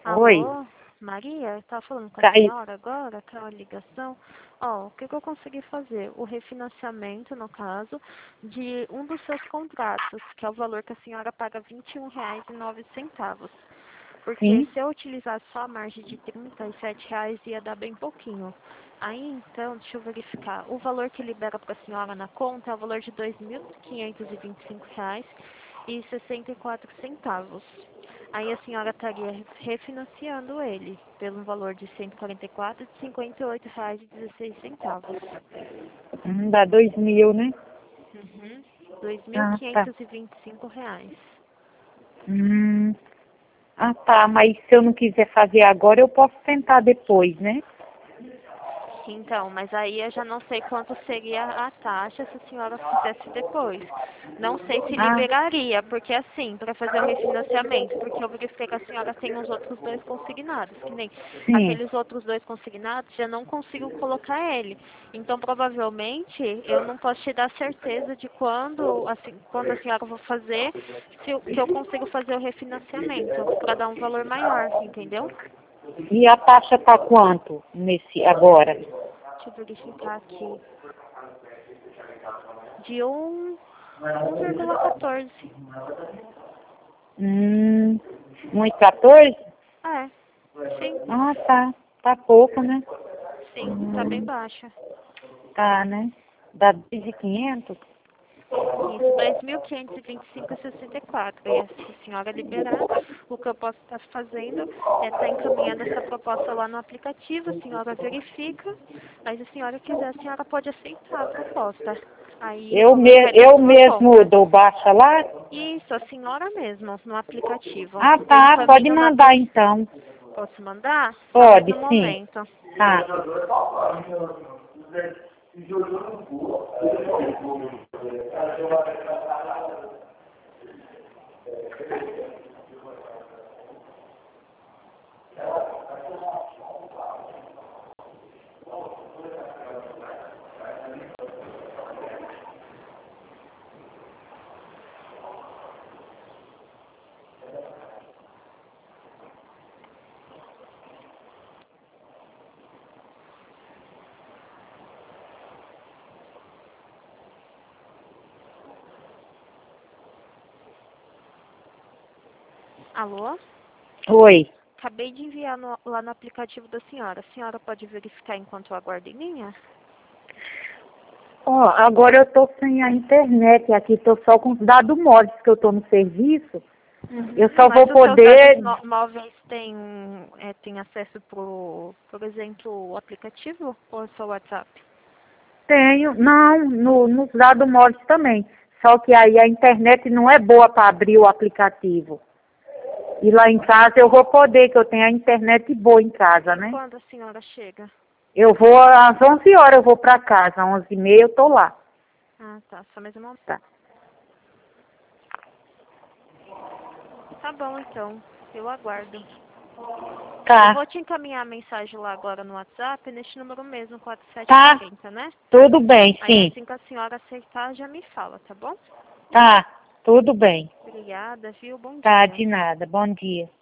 Oi, Alô, Maria? Eu tava falando com a caiu. senhora agora, aquela ligação. Ó, o que que eu consegui fazer? O refinanciamento, no caso, de um dos seus contratos, que é o valor que a senhora paga R$ 21,09. Porque Sim. se eu utilizasse só a margem de R$ 37 ia dar bem pouquinho. Aí então, deixa eu verificar. O valor que libera para a senhora na conta é o valor de R$ 2.525,64. Aí a senhora estaria refinanciando ele pelo valor de R$ 144,58,16. Dá 2.000, né? Uhum. Dois mil Ah, tá. quinhentos e vinte e cinco reais. Hum, tá, mas se eu não quiser fazer agora, eu posso tentar depois, né? Então, mas aí eu já não sei quanto seria a taxa se a senhora fizesse depois. Não sei se Ah, liberaria, porque assim, para fazer o refinanciamento, porque eu verifiquei que a senhora tem os outros dois consignados, que nem sim. aqueles outros dois consignados, já não consigo colocar ele. Então, provavelmente, eu não posso te dar certeza de quando, assim, quando a senhora for fazer, que eu consigo fazer o refinanciamento, para dar um valor maior, entendeu? E a taxa tá quanto nesse agora? Deixa eu verificar aqui. De 1,14. Hum, 1,14? É, sim, Ah, tá. Tá pouco, né? sim, tá bem baixa. Tá, né? Dá 2.500? Isso, 2.525,64. E se a senhora liberar, o que eu posso estar fazendo é estar encaminhando essa proposta lá no aplicativo, a senhora verifica, mas se a senhora quiser, a senhora pode aceitar a proposta. Aí o valor cai na Eu sua mesmo conta. dou baixa lá? Isso, a senhora mesmo, no aplicativo. Ah, Eu tá. Pode encaminho no mandar aplicativo. então. Posso mandar? Só mais Pode, um sim. momento. Tá. Alô? Oi. Acabei de enviar lá no aplicativo da senhora. A senhora pode verificar enquanto eu aguardo em linha? Ó, agora eu tô sem a internet aqui, tô só com os dados móveis que eu tô no serviço. Eu Uhum. só vou Mas os seus dados poder. móveis têm acesso por exemplo, o aplicativo ou é só o WhatsApp? Tenho, não, nos dados móveis também. Só que aí a internet não é boa para abrir o aplicativo. E lá em casa eu vou poder, que eu tenho a internet boa em casa, E né? quando a senhora chega? Eu vou às 11 horas, eu vou para casa, às 11h30 eu tô lá. Ah, tá. Só mais uma. Tá. Tá bom, então. Eu aguardo. Eu Tá, vou te encaminhar a mensagem lá agora no WhatsApp, neste número mesmo, tá, 4740, né? tudo bem, Aí sim. assim que a senhora aceitar, já me fala, tá bom? Tá, tudo bem. Obrigada, viu? Bom Tá, dia. de nada. Bom dia.